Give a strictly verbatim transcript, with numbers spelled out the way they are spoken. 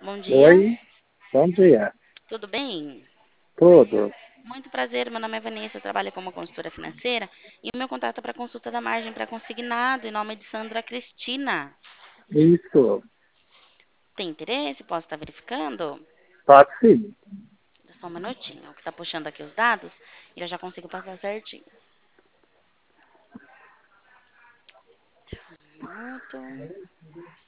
Bom dia, Oi, bom dia. tudo bem? Tudo. Muito prazer, meu nome é Vanessa, eu trabalho como consultora financeira e o meu contato é para consulta da margem para consignado em nome de Sandra Cristina. Isso. Tem interesse? Posso estar verificando? Pode sim. Só um minutinho, que está puxando aqui os dados e eu já consigo passar certinho. Um minuto.